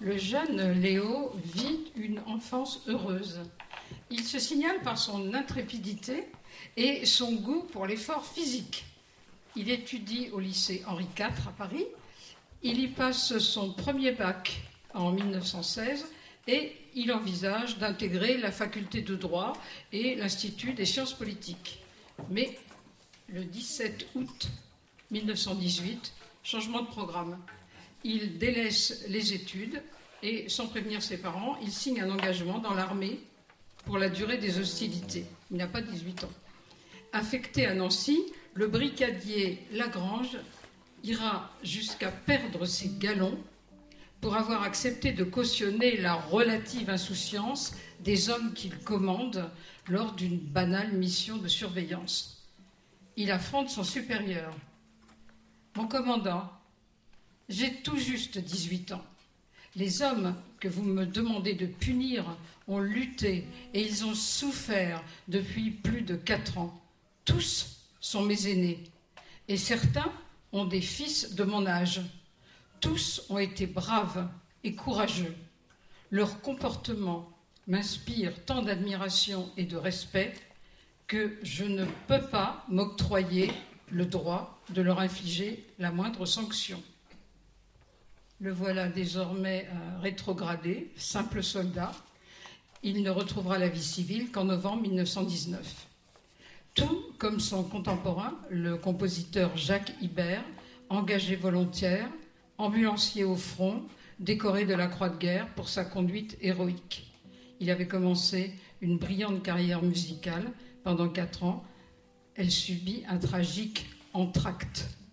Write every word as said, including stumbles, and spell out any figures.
Le jeune Léo vit une enfance heureuse. Il se signale par son intrépidité et son goût pour l'effort physique. Il étudie au lycée Henri quatre à Paris. Il y passe son premier bac en mille neuf cent seize et il envisage d'intégrer la faculté de droit et l'Institut des sciences politiques. Mais le dix-sept août mille neuf cent dix-huit, changement de programme. Il délaisse les études et, sans prévenir ses parents, il signe un engagement dans l'armée pour la durée des hostilités. Il n'a pas dix-huit ans. Affecté à Nancy, le brigadier Lagrange ira jusqu'à perdre ses galons pour avoir accepté de cautionner la relative insouciance des hommes qu'il commande lors d'une banale mission de surveillance. Il affronte son supérieur. « Mon commandant, j'ai tout juste dix-huit ans. Les hommes que vous me demandez de punir ont lutté et ils ont souffert depuis plus de quatre ans. Tous sont mes aînés et certains ont des fils de mon âge. Tous ont été braves et courageux. Leur comportement m'inspire tant d'admiration et de respect que je ne peux pas m'octroyer le droit de leur infliger la moindre sanction. » Le voilà désormais euh, rétrogradé, simple soldat. Il ne retrouvera la vie civile qu'en novembre mille neuf cent dix-neuf. Tout comme son contemporain, le compositeur Jacques Ibert, engagé volontaire, ambulancier au front, décoré de la Croix de guerre pour sa conduite héroïque. Il avait commencé une brillante carrière musicale pendant quatre ans. Elle subit un tragique entracte.